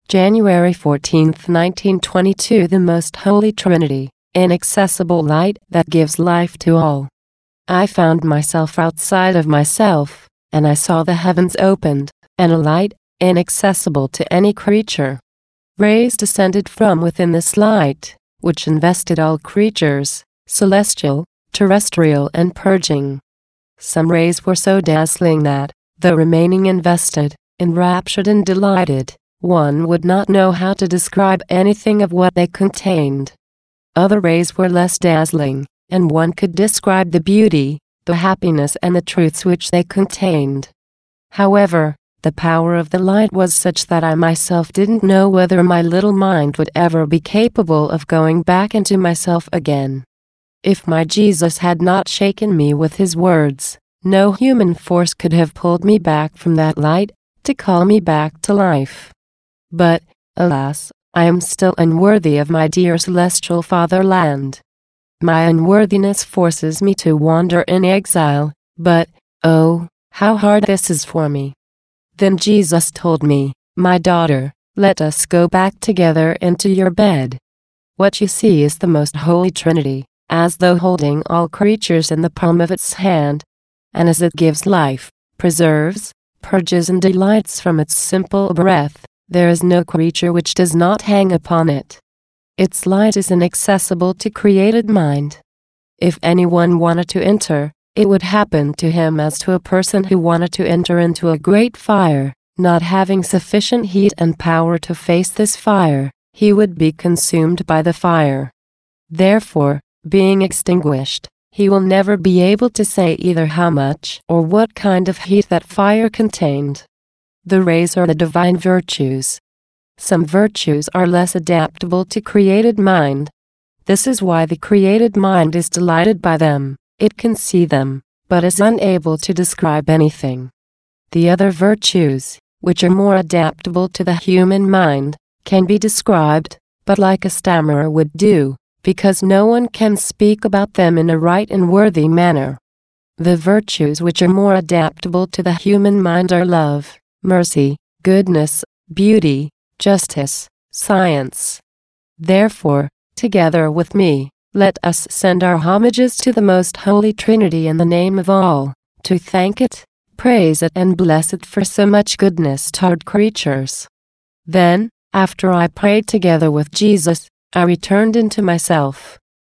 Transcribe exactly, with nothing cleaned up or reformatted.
January fourteenth, nineteen twenty-two. The Most Holy Trinity, inaccessible light that gives life to all. I found myself outside of myself, and I saw the heavens opened, and a light, inaccessible to any creature. Rays descended from within this light, which invested all creatures, celestial, terrestrial and purging. Some rays were so dazzling that, though remaining invested, enraptured and delighted, one would not know how to describe anything of what they contained. Other rays were less dazzling, and one could describe the beauty, the happiness and the truths which they contained. However, the power of the light was such that I myself didn't know whether my little mind would ever be capable of going back into myself again. If my Jesus had not shaken me with his words, no human force could have pulled me back from that light, to call me back to life. But, alas, I am still unworthy of my dear celestial fatherland. My unworthiness forces me to wander in exile, but, oh, how hard this is for me. Then Jesus told me, "My daughter, let us go back together into your bed." What you see is the Most Holy Trinity, as though holding all creatures in the palm of its hand. And as it gives life, preserves, purges and delights from its simple breath, there is no creature which does not hang upon it. Its light is inaccessible to created mind. If anyone wanted to enter, it would happen to him as to a person who wanted to enter into a great fire, not having sufficient heat and power to face this fire, he would be consumed by the fire. Therefore, being extinguished, he will never be able to say either how much or what kind of heat that fire contained. The rays are the divine virtues. Some virtues are less adaptable to created mind. This is why the created mind is delighted by them. It can see them, but is unable to describe anything. The other virtues, which are more adaptable to the human mind, can be described, but like a stammerer would do, because no one can speak about them in a right and worthy manner. The virtues which are more adaptable to the human mind are love, mercy, goodness, beauty, justice, science. Therefore, together with me, let us send our homages to the Most Holy Trinity in the name of all, to thank it, praise it and bless it for so much goodness toward creatures. Then, after I prayed together with Jesus, I returned into myself.